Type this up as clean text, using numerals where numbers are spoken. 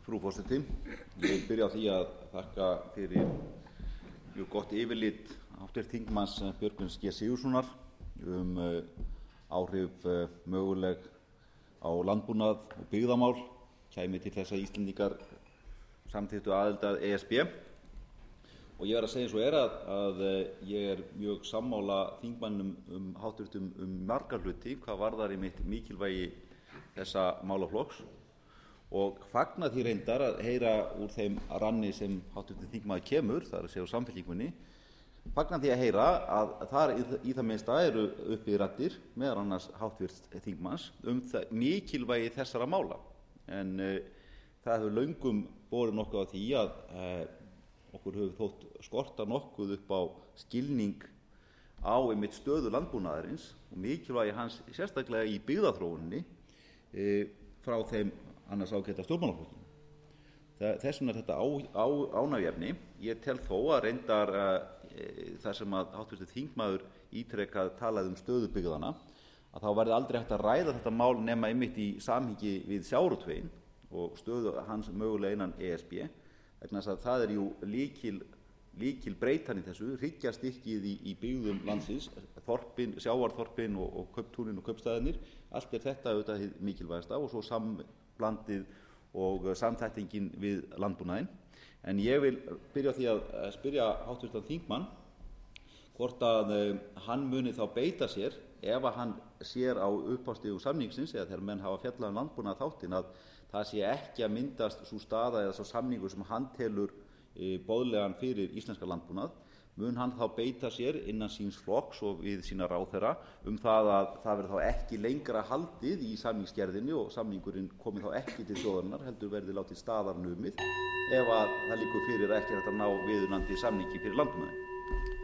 Frú forseti, ég byrja á því að þakka fyrir mjög gott yfirlit hv. þingmanns Björgvins G. Sigurðssonar áhrif möguleg á landbúnað og byggðamál kæmi til þess að Íslendingar samþykktu aðild að ESB. Og ég verð að segja eins og að ég mjög sammála þingmannum háttvirtum marga hluti hvað varðar einmitt mikilvægi þessa málaflokks og fagna því reyndar að heyra úr þeim ranni sem háttvirtur þingmaður kemur, það er að segja úr Samfylkingunni, fagna því að heyra að þar í það minnsta eru uppi raddir, meðal annars háttvirts þingmanns, mikilvægi þessara mála. En það hefur löngum borið nokkuð á því að okkur hefur þótt skorta nokkuð upp á skilning á einmitt stöðu landbúnaðarins og mikilvægi hans sérstaklega í byggðaþróuninni frá þeim annars ágæta stjórnmálaflokkum. Þess vegna er þetta ánægjuefni. Ég tel þó að reyndar þar sem að háttvirtur þingmaður ítrekað talaði stöðu byggðanna, að þá verði aldrei hægt að ræða þetta mál nema einmitt í samhengi við sjávarútveginn og stöðu hans mögulega innan ESB, vegna þess að það er jú lykilbreytan í þessu, hryggjarstykkið í byggðum landsins, þorpin, sjávarþorpin og kauptúnin og kaupstaðirnir, allt er þetta auðvitað hið mikilvægasta og svo samblandið og samþættingin við landbúnaðinn. En ég vil byrja á því að spyrja háttvirtan þingmann hvort að hann muni þá beita sér ef að hann sér á upphafsstigum samningsins eða þegar menn hafa fjallað landbúnað þáttinn að það sé ekki að myndast sú staða eða sá samningur sem hann telur boðlegan fyrir íslenska landbúnað, mun hann þá beita sér innan síns flokks og við sína ráðherra það að það verði þá ekki lengra haldið í samningsgerðinni og samningurinn komi þá ekki til þjóðarinnar, heldur verði látið staðar numið ef að það liggur fyrir að ekki er hægt að ná viðunandi samningi fyrir landbúnaðinn.